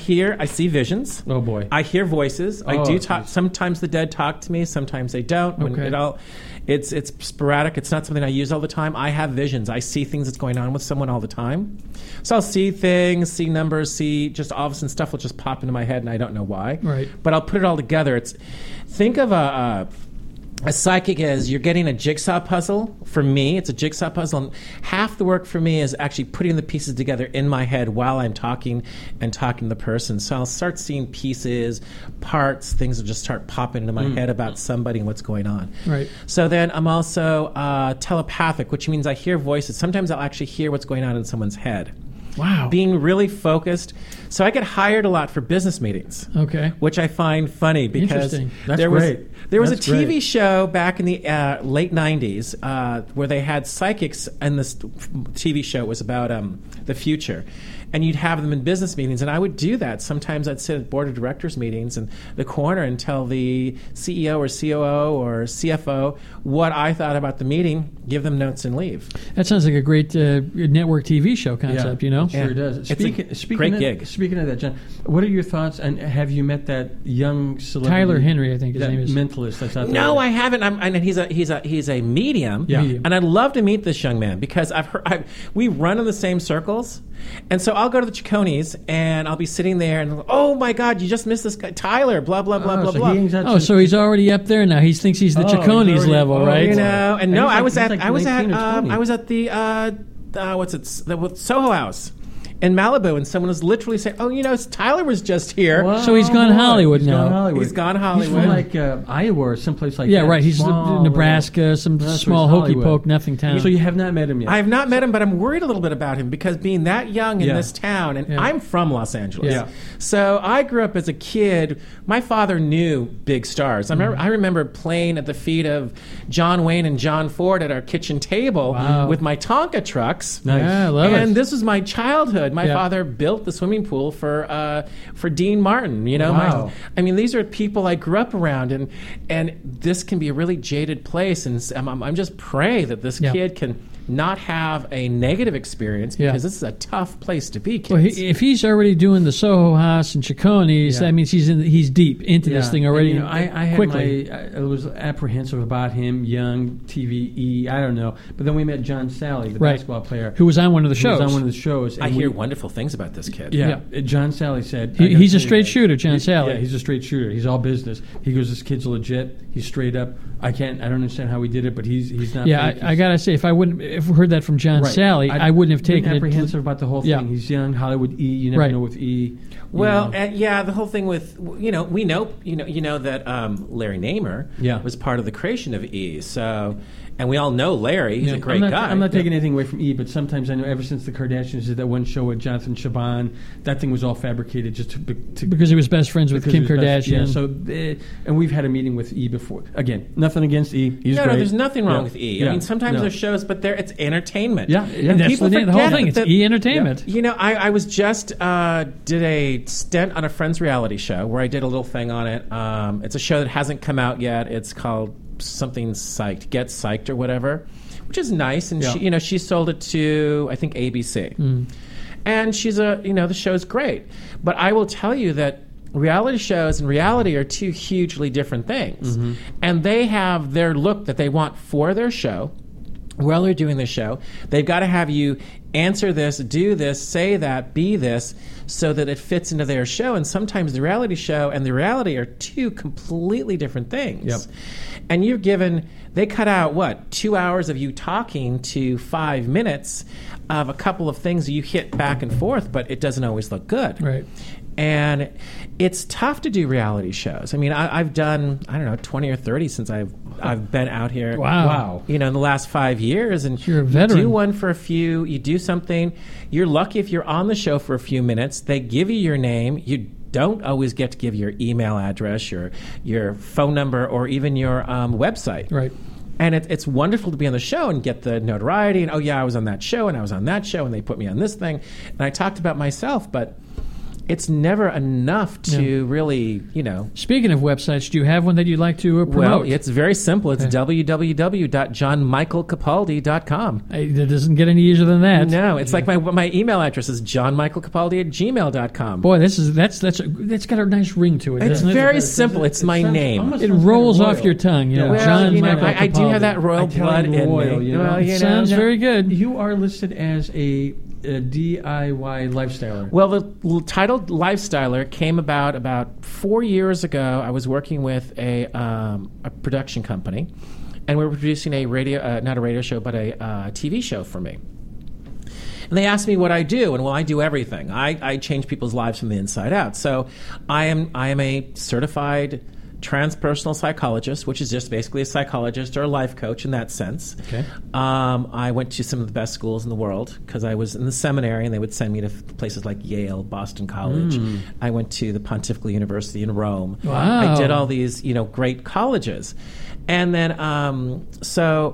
I see visions. Oh boy! I hear voices. I Oh, do talk. geez. Sometimes the dead talk to me. Sometimes they don't. When Okay. it's sporadic. It's not something I use all the time. I have visions. I see things that's going on with someone all the time. So I'll see things, see numbers, see just all of a sudden stuff will just pop into my head and I don't know why. Right. But I'll put it all together. Think of a psychic as you're getting a jigsaw puzzle. For me, it's a jigsaw puzzle. And half the work for me is actually putting the pieces together in my head while I'm talking to the person. So I'll start seeing pieces, parts, things will just start popping into my head about somebody and what's going on. Right. So then I'm also telepathic, which means I hear voices. Sometimes I'll actually hear what's going on in someone's head. Wow. Being really focused. So I get hired a lot for business meetings. Okay. Which I find funny because Interesting. That's there great. was That's a TV great. show back in the late 90s where they had psychics, and this TV show was about the future. And you'd have them in business meetings, and I would do that. Sometimes I'd sit at board of directors meetings in the corner and tell the CEO or COO or CFO what I thought about the meeting, give them notes, and leave. That sounds like a great network TV show concept, you know? Sure Yeah. does. It's a great gig. Speaking of that, John, what are your thoughts? And have you met that young celebrity, Tyler Henry, I think his that name is. mentalist that's out there? No, I haven't. And he's a medium. Yeah. Medium. And I'd love to meet this young man because we run in the same circles. And so I'll go to the Chaconies and I'll be sitting there and, oh my God, you just missed this guy, Tyler, blah, blah, blah, blah, so blah. he hangs out Oh, to- so he's already up there now. He thinks he's the Oh, he's Chaconies already- level, oh, right? You know, and no, he's like 19 or 20. I was at the Soho House in Malibu, and someone was literally saying, "Oh, Tyler was just here." Wow. So he's gone Hollywood He's now. gone Hollywood. He's gone He's Hollywood. from like Iowa or someplace like Yeah, that. right. He's Small, Nebraska, some That's where small he's hokey Hollywood. poke, nothing town. So you have not met him yet. I have not met him, but I'm worried a little bit about him because being that young in Yeah. this town, and Yeah. I'm from Los Angeles. Yeah. So I grew up as a kid. My father knew big stars. I remember playing at the feet of John Wayne and John Ford at our kitchen table Wow. with my Tonka trucks. Nice. Yeah, I love And it. this was my childhood. My Yeah. father built the swimming pool for Dean Martin. Wow. These are people I grew up around, and this can be a really jaded place. And I'm just pray that this Yeah. kid can not have a negative experience Yeah. because this is a tough place to be, kids. Well, if he's already doing the Soho House and Chaconies, Yeah. that means he's deep into this Yeah. thing already. And, I had quickly. I was apprehensive about him, young, TVE, I don't know. But then we met John Sally, the Right. basketball player. Who was on one of the who shows. was on one of the shows. I and hear we- wonderful things about this kid. Yeah. John Sally said... He- I gotta he's a tell you straight guys, shooter, John Sally. Yeah, he's a straight shooter. He's all business. He goes, this kid's legit. He's straight up. I don't understand how he did it, but he's not Yeah, fake. I gotta say, if I heard that from John Right. Sally, I wouldn't have taken been it. apprehensive about the whole thing. Yeah. He's young, Hollywood E. You never Right. know with E. you Well, know. the whole thing with we know that Larry Namer Yeah. was part of the creation of E. So, and we all know Larry. He's Yeah. a great I'm not, guy. I'm not taking anything away from E, but sometimes I know ever since the Kardashians did that one show with Jonathan Shaban, that thing was all fabricated just to because he was best friends with because Kim he was best- Kardashian. Yeah, so and we've had a meeting with E before. Again, nothing against E. He's No, great. there's nothing wrong Yeah. with E. Yeah. I mean, sometimes No. there's shows, but it's entertainment. Yeah, yeah. And That's people the whole forget thing. It's that- E Entertainment. I was just did a stint on a Friends reality show where I did a little thing on it. It's a show that hasn't come out yet. It's called something Psyched, Get Psyched or whatever, which is nice. And Yeah. she sold it to I think ABC. And the show's great. But I will tell you that reality shows and reality are two hugely different things. And they have their look that they want for their show. While they're doing the show, they've got to have you answer this, do this, say that, be this, so that it fits into their show. And sometimes the reality show and the reality are two completely different things. Yep. And they cut out, 2 hours of you talking to 5 minutes of a couple of things you hit back and forth, but it doesn't always look good. Right. And it's tough to do reality shows. I mean, I've done, 20 or 30 since I've been out here. Wow. In the last 5 years. And you're a veteran. You do one for you do something. You're lucky if you're on the show for a few minutes. They give you your name. You don't always get to give your email address, your phone number, or even your website. Right. And it's wonderful to be on the show and get the notoriety. And, I was on that show, and I was on that show, and they put me on this thing. And I talked about myself, but it's never enough to really, Speaking of websites, do you have one that you'd like to promote? Well, it's very simple. It's www.johnmichaelcapaldi.com. That doesn't get any easier than that. No, it's like my email address is johnmichaelcapaldi@gmail.com. Boy, that's got a nice ring to it, It's doesn't it? very simple. It's my name. It rolls off your tongue. John Michael I do have that royal blood in royal, me. Sounds very good. You are listed as a DIY lifestyler. Well, the title Lifestyler came about 4 years ago. I was working with a production company, and we were producing a not a radio show, but a TV show for me. And they asked me what I do, and I do everything. I change people's lives from the inside out. So I am a certified transpersonal psychologist, which is just basically a psychologist or a life coach in that sense. Okay. I went to some of the best schools in the world because I was in the seminary, and they would send me to places like Yale, Boston College. I went to the Pontifical University in Rome. Wow. I did all these, great colleges. And then, so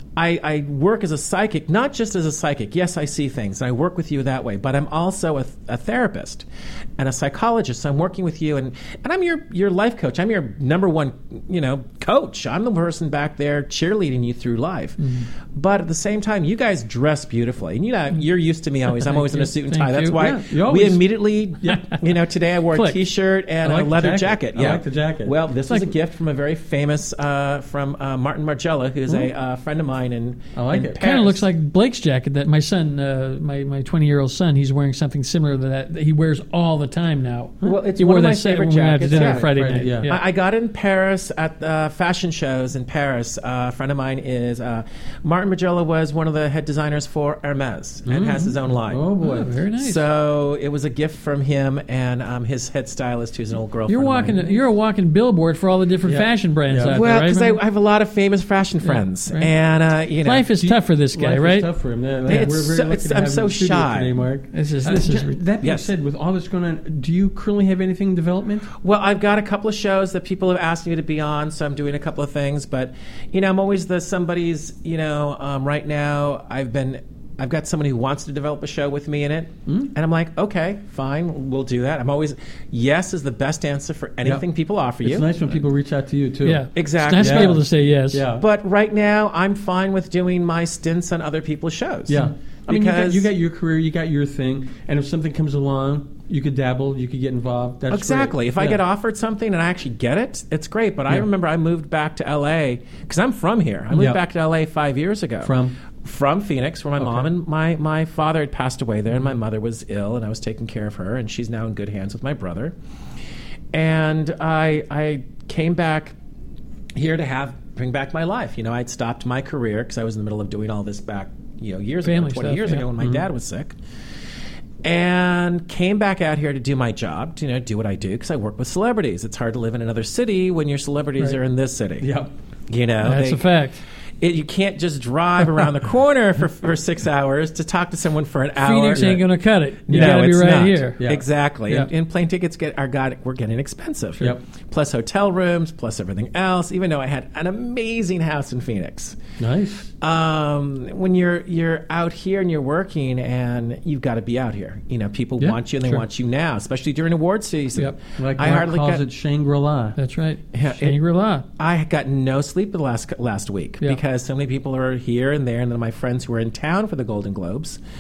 I work as a psychic, not just as a psychic. Yes, I see things, and I work with you that way, but I'm also a therapist and a psychologist. So I'm working with you, and I'm your life coach. I'm your number one, coach. I'm the person back there cheerleading you through life. But at the same time, you guys dress beautifully. And you're used to me always. I'm always in a suit and tie. That's why we immediately, today I wore a T-shirt and a leather jacket. I like the jacket. Well, this was a gift from a very famous, from Martin Margiela, who's a friend of mine in Paris. Kind of looks like Blake's jacket that my son, my 20-year-old son, he's wearing something similar to that he wears all the time now. Well, it's he one wore of my that set favorite when we went out to jackets. dinner Friday night. Yeah. I got in Paris at fashion shows in Paris. A friend of mine is Martin Margiela was one of the head designers for Hermes and has his own line. Oh boy, very nice. So it was a gift from him and his head stylist, who's an old girlfriend. You're a walking billboard for all the different fashion brands out well, there, right? because I have a lot of famous fashion friends, right. and life is tough for this guy, life right? is tough for him. I'm so shy. Today, Mark. This is that being said, with all this going on, do you currently have anything in development? Well, I've got a couple of shows that people have asked me to be on, so I'm doing a couple of things. But I'm always somebody's. Right now, I've got somebody who wants to develop a show with me in it, and I'm like, okay, fine, we'll do that. I'm always yes is the best answer for anything people offer you. It's nice when people reach out to you too. Yeah, exactly. It's nice to be able to say yes. Yeah. But right now, I'm fine with doing my stints on other people's shows. Yeah. I mean, because you got your career, you got your thing, and if something comes along, you could dabble, you could get involved. That's exactly. great. If I get offered something and I actually get it, it's great. But I remember I moved back to L.A. because I'm from here. I moved back to L.A. 5 years ago. From Phoenix, where my mom and my father had passed away there, and my mother was ill, and I was taking care of her, and she's now in good hands with my brother. And I came back here to bring back my life. I'd stopped my career because I was in the middle of doing all this back years ago, 20 years ago when my dad was sick. And came back out here to do my job, to do what I do, because I work with celebrities. It's hard to live in another city when your celebrities are in this city. Yep. That's a fact. You can't just drive around the corner for 6 hours to talk to someone for an hour. Phoenix ain't going to cut it. You No, got to be it's right not. here. Yeah. Exactly. Yeah. And plane tickets we're getting expensive. Yep. Plus hotel rooms, plus everything else, even though I had an amazing house in Phoenix. Nice. When you're out here and you're working, and you've got to be out here. People want you, and they want you now, especially during award season. Yep. Like Mark calls it Shangri-La. That's right. Yeah, Shangri-La. I got no sleep the last week because so many people are here and there, and then my friends who were in town for the Golden Globes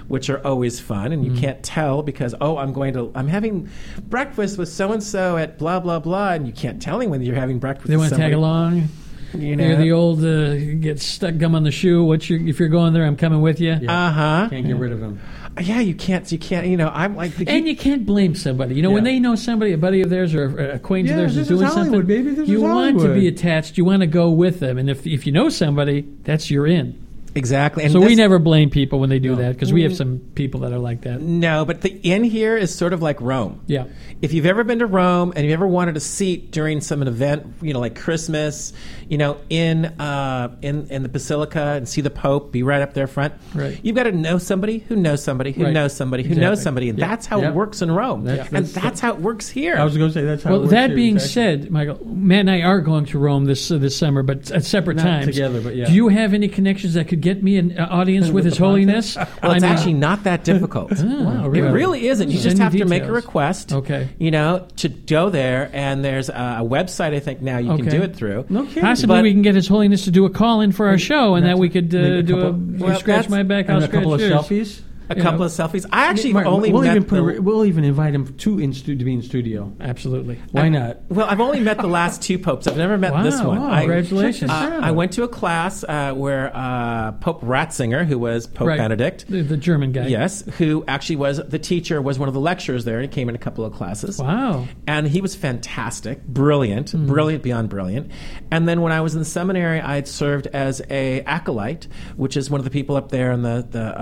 which are always fun, and you can't tell because I'm having breakfast with so and so at blah blah blah, and you can't tell anyone that you're having breakfast. They want to tag along. You know, You're the old get stuck gum on the shoe. If you're going there, I'm coming with you. Can't get rid of them. Yeah, you can't. You know, I'm like, And you can't blame somebody. You know, when they know somebody, a buddy of theirs or an acquaintance of theirs is doing something, you want to be attached. You want to go with them. And if you know somebody, that's your in. Exactly. And so we never blame people when they do that because we have some people that are like that. No, but the inn here is sort of like Rome. Yeah. If you've ever been to Rome and you've ever wanted a seat during some event, you know, like Christmas, you know, in the Basilica and see the Pope, be right up there front. Right. You've got to know somebody who knows somebody who knows somebody who knows somebody, and that's how it works in Rome, and that's how it works here. I was going to say that's how. Well, it works that here, being exactly. said, Michael, Matt and I are going to Rome this summer, but at separate Not times. together, but yeah. Do you have any connections that could get me an audience with His Holiness? Well, it's actually not that difficult. Wow, It really? really isn't. You Send just me have to make a details. request. Okay. You know, to go there, and there's a website I think now you can do it through. No kidding. Possibly But- we can get His Holiness to do a call-in for our show, and that we could maybe a do couple- you scratch my back, I'll And a scratch couple of yours. selfies. A couple of selfies. I actually Martin, only we'll met we'll even invite him to be in studio. Absolutely. Why not? Well, I've only met the last two popes. I've never met this one. Wow, congratulations. I went to a class where Pope Ratzinger, who was Pope Benedict, the German guy. yes, who actually was the teacher, was one of the lecturers there, and he came in a couple of classes. Wow. And he was fantastic, brilliant beyond brilliant. And then when I was in the seminary, I had served as a acolyte, which is one of the people up there in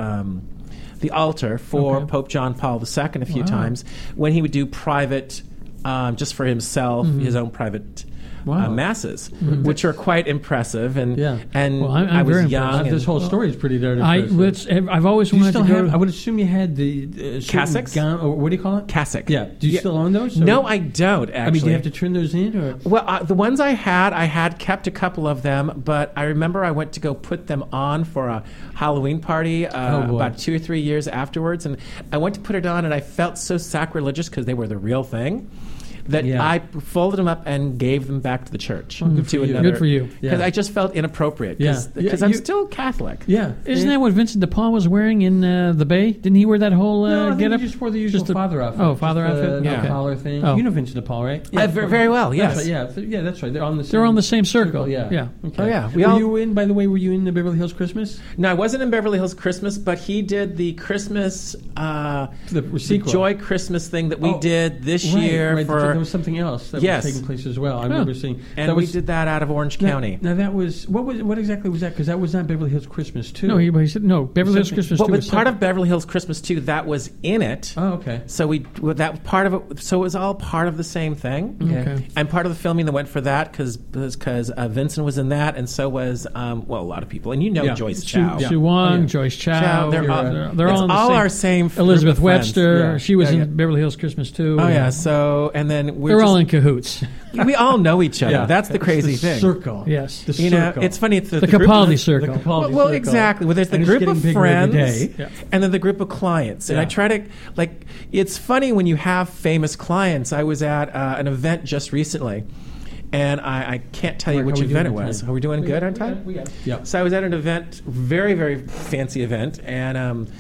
the altar for Pope John Paul II a few times when he would do private, just for himself, his own private masses, which are quite impressive. And and Well, I'm I was very young. impressed. This whole story is pretty darn impressive. I've always Do you wanted still to go. have? I would assume you had the Cassocks? Or what do you call it? Cassock. Yeah. Do you still own those? Or- No, I don't. Actually, I mean, do you have to turn those in? Or? Well, the ones I had kept a couple of them, but I remember I went to go put them on for a Halloween party about 2 or 3 years afterwards, and I went to put it on, and I felt so sacrilegious because they were the real thing that I folded them up and gave them back to the church. Good for you. Because I just felt inappropriate because I'm still Catholic. Yeah. Isn't that what Vincent de Paul was wearing in the Bay? Didn't he wear that whole No, I think get up? he just wore the usual father outfit. Oh, father Just outfit? the Yeah. collar thing. Oh. You know Vincent de Paul, right? Very well, yes. That's right, yeah, that's right. They're on the same, They're on the same circle. Yeah. Yeah. Okay. Oh, yeah. By the way, were you in the Beverly Hills Christmas? No, I wasn't in Beverly Hills Christmas, but he did the Christmas, The the sequel. Joy Christmas thing that we did this year Right, for. there was something else that Yes. was taking place as well. I remember seeing. And we did that out of Orange County. Now that was what exactly was that? Because that was not Beverly Hills Christmas too. No, he said no. Beverly Hills Christmas. Well, 2 but was part separate. of Beverly Hills Christmas 2, that was in it. Oh, okay. So that part of it. So it was all part of the same thing. Okay. And part of the filming that went for that because Vincent was in that, and so was a lot of people. And you know Joyce Chow. Sue Wong, Joyce Chow. They're all it's in the all same, our same group Elizabeth of friends. Webster. Yeah. She was Yeah, in Beverly Hills Christmas too. Oh yeah. So and then they're all in cahoots. we all know each other. Yeah. That's the crazy It's the thing. Circle. Yes. The You know, circle. it's funny. It's The group Capaldi of- circle. The Capaldi Well, circle. exactly. Well, there's the And it's group getting of bigger every friends, day. Yeah. and then the group of clients. And Yeah. I try to it's funny when you have famous clients. I was at an event just recently, and I can't tell you Mark, which how we event it doing on was. time? Are we doing good on time? Yeah. So I was at an event, very very fancy event, and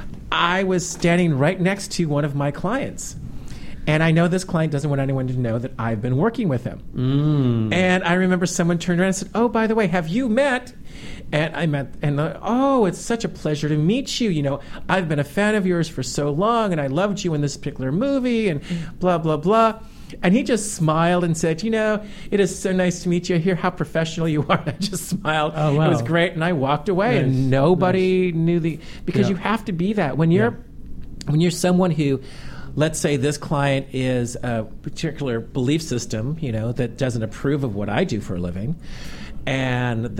I was standing right next to one of my clients. And I know this client doesn't want anyone to know that I've been working with him. And I remember someone turned around and said, "Oh, by the way, have you met?" And I met, and oh, it's such a pleasure to meet you. You know, I've been a fan of yours for so long, and I loved you in this particular movie, and blah, blah, blah. And he just smiled and said, "You know, it is so nice to meet you. I hear how professional you are." And I just smiled. Oh, wow. It was great. And I walked away, Nice. and nobody knew because Yeah. you have to be that. When you're someone who, let's say this client is a particular belief system, you know, that doesn't approve of what I do for a living, and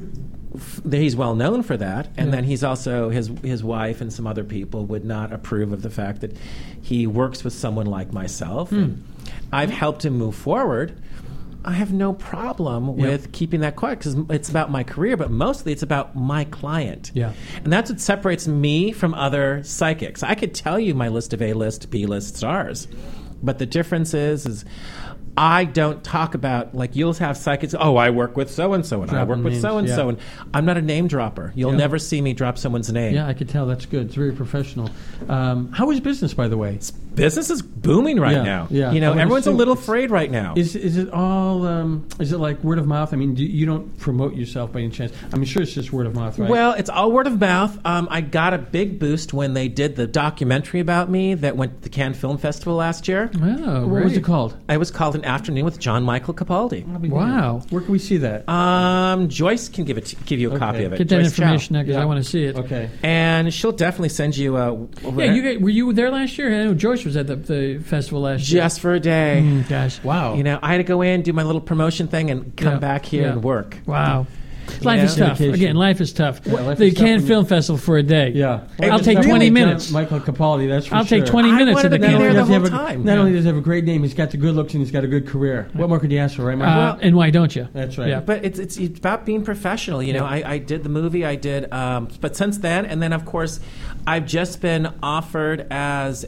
he's well known for that, and then he's also his wife and some other people would not approve of the fact that he works with someone like myself. And I've helped him move forward. I have no problem with keeping that quiet because it's about my career, but mostly it's about my client. Yeah. And that's what separates me from other psychics. I could tell you my list of A-list, B-list stars, but the difference is I don't talk about, like, you'll have psychics, I work with so-and-so, and I work with names, so-and-so, yeah. and I'm not a name dropper. You'll never see me drop someone's name. Yeah, I could tell. That's good. It's very professional. How is business, by the way? Business is booming right Yeah, now. yeah. You know, I would everyone's a assume little afraid right now. Is it all? Is it like word of mouth? I mean, you don't promote yourself by any chance? I'm sure it's just word of mouth, right? Well, it's all word of mouth. I got a big boost when they did the documentary about me that went to the Cannes Film Festival last year. Oh, what was it called? It was called An Afternoon with John Michael Capaldi. Wow. Where can we see that? Joyce can give you a copy of it. Get that Joyce information Chow. now because I want to see it. Okay. And she'll definitely send you a... Yeah, were you there last year? I know Joyce was at the festival last year. Just for a day. Gosh. Wow. You know, I had to go in, do my little promotion thing, and come back here and work. Wow. Life is tough. Dedication. Again, life is tough. Yeah, life the is tough Cannes when Film Festival for a day. Yeah. I'll take 20 minutes. Michael Capaldi, that's for I'll sure. take 20 I minutes wanted of the to be Cannes there the Film whole Festival. time. Not only does he have a great name, he's got the good looks and he's got a good career. What more could you ask for, right, Michael? And why don't you? That's right. Yeah. But it's about being professional. You know, I did the movie. I did, but since then, and then of course, I've just been offered as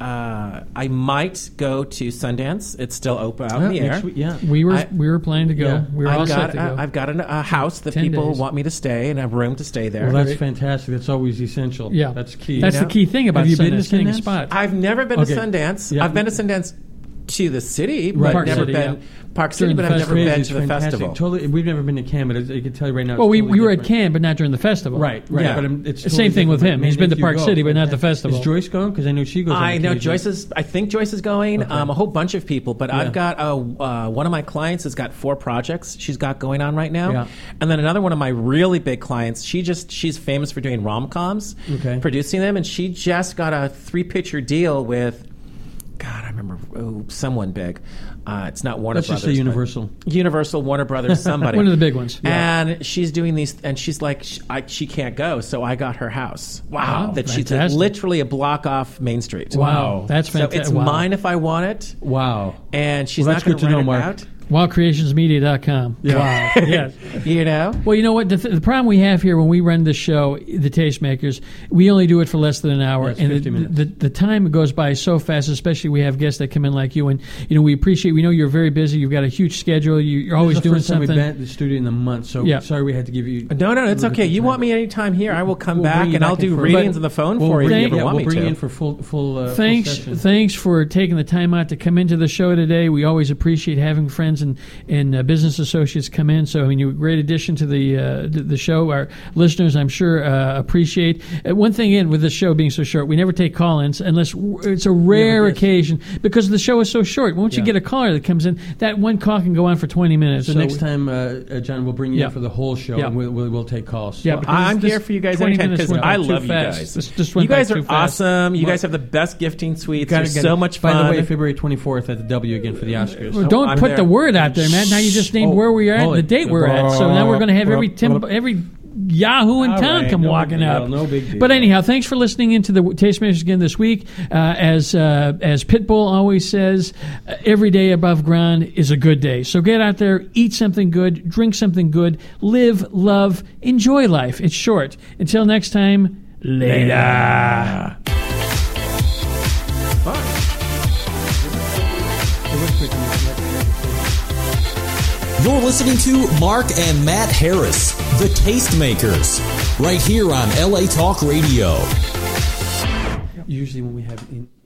I might go to Sundance. It's still open out in the air. Next week, yeah. We were planning to go. Yeah. We were all set to go. I've got a house that 10 people days. want me to stay and a room to stay there. Well, that's fantastic. That's always essential. Yeah. That's key. That's you know? the key thing about Have you been Sundance, to getting a Sundance? spot. I've never been Okay. to Sundance. Yeah. I've been to Sundance to the city, but Right. Park never City, been Park City, During but the I've never festival. been It's to the fantastic. festival. Totally, we've never been to Cannes, but I can tell you right now. Well, it's we totally were at different. Cannes, but not during the festival. Right. Yeah. But it's The totally same thing with different. him. He's Maybe been to if you Park go. City, but not the festival. Is Joyce going? Because I know she goes. on I know occasion. I think Joyce is going. Okay. A whole bunch of people, but Yeah. I've got one of my clients has got 4 projects she's got going on right now, Yeah. and then another one of my really big clients. She's famous for doing rom-coms, producing them, and she just got a 3-picture deal with. God, I remember someone big. It's not Warner Let's Brothers. just say Universal. Universal, Warner Brothers, somebody. One of the big ones. And she's doing these, and she's like, she can't go, so I got her house. Wow, That she's fantastic. literally a block off Main Street. Wow. That's So fantastic. it's mine if I want it, Wow. and she's Well, not that's going good to know, rent it Mark. out. WildCreationsMedia.com. Yeah. Wow. Yes. You know? Well, you know what? The problem we have here when we run this show, The Tastemakers, we only do it for less than an hour. Yeah, it's and 50 minutes. the time goes by so fast, especially we have guests that come in like you. And, you know, we know you're very busy. You've got a huge schedule. You're always This is the doing first time something. we've been at the studio in a month, so Yeah. sorry we had to give you. No, it's a little okay. bit You of want time. me anytime here, I will come We'll back bring you and I'll back in do for- readings on the phone We'll for you if bring you ever yeah, want we'll me bring to. you in for full Thanks session. thanks for taking the time out to come into the show today. We always appreciate having friends and business associates come in. So, I mean, you're a great addition to the show. Our listeners, I'm sure, appreciate. One thing with the show being so short, we never take call-ins unless it's a rare yes. occasion because the show is so short. Once you Yeah. get a caller that comes in, that one call can go on for 20 minutes. So next time, John, we'll bring you Yeah. in for the whole show, Yeah. and we'll take calls. Yeah, Well, because I'm this here for you guys 20 anytime minutes because went I by love too you fast. guys. This just went You guys by are too fast. awesome. You Well- guys have the best gifting suites. Gotta You're get so it. much fun. By the way, February 24th at the W again for the Oscars. Well, don't I'm put there. the word out there, man. Now you just named where we are at and the date we're at. So now we're going to have every Yahoo in All town right, come no walking big out. deal, no big deal. But anyhow, thanks for listening into the Tastemakers again this week. As Pitbull always says, every day above ground is a good day. So get out there, eat something good, drink something good, live, love, enjoy life. It's short. Until next time, later. You're listening to Mark and Matt Harris, the Tastemakers, right here on LA Talk Radio. Usually when we have